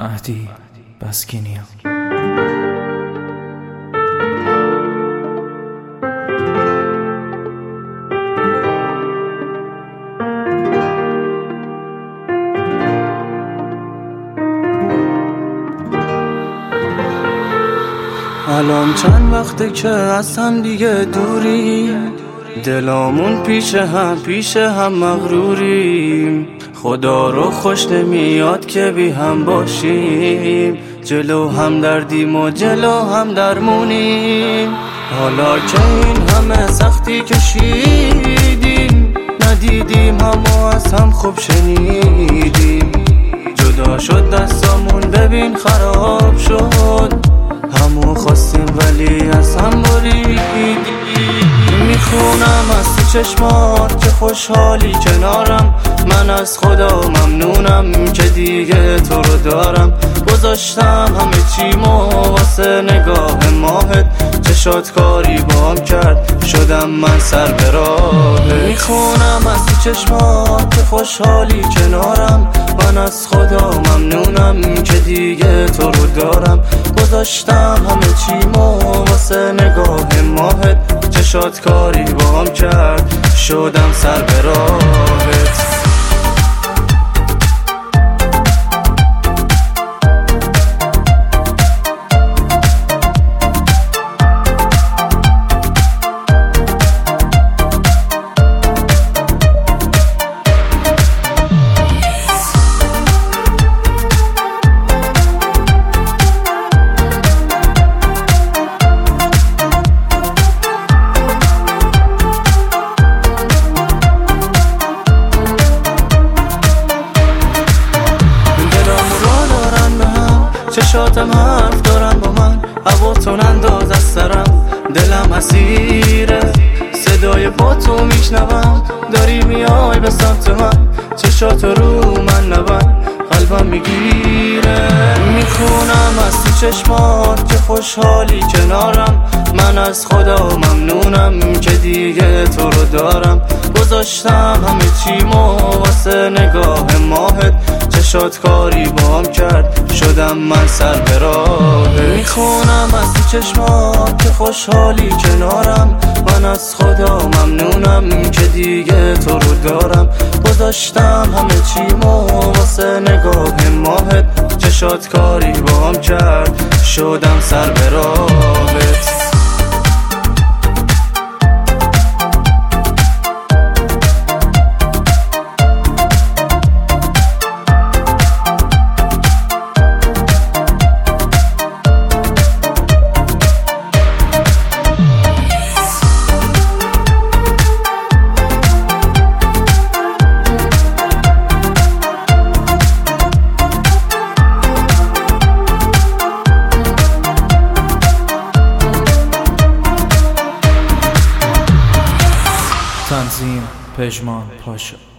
مهدی بسکینیا. الان چند وقته که از هم دیگه دوری، دلامون پیش هم مغروریم. خدا رو خوش نمیاد که بی هم باشیم، جلو هم دردیم و جلو هم درمونیم. حالا که این همه سختی کشیدیم، ندیدیم همو از هم خوب شنیدیم. جدا شد دستامون ببین خراب شد، همو خواستیم ولی از هم بریدیم. میخونم از تو چشمات که خوشحالی کنارم، من از خدا ممنونم که دیگه تو رو دارم. گذاشتم همه چیمو واسه نگاه ماهت، چشات کاری بام کرد شدم من سر به راهت. میخونم از تو چشمات که خوشحالی کنارم، من از خدا ممنونم که دیگه تو رو دارم. گذاشتم همه چیمو واسه نگاه ماهت، چشات کاری بام کرد شدم سر به راهت. چشاتم حرف دارن با من، هواتون انداز از سرم، دلم اسیره. صدای پاتو میشنوم، داری میای به سمت من، چشات رو من نبند، قلبم میگیره. میخونم از تو چشمات که خوشحالی کنارم، من از خدا ممنونم که دیگه تو رو دارم. گذاشتم همه چیمو واسه نگاه ماهت، چشات کاری بام کرد شدم من سر به راهت. میخونم از تو چشمات که خوشحالی کنارم، من از خدا ممنونم که دیگه تو رو دارم. گذاشتم همه چیمو واسه نگاه ماهت، چشات کاری بام کرد شدم سر به راهت. تنظیم پژمان پاشا.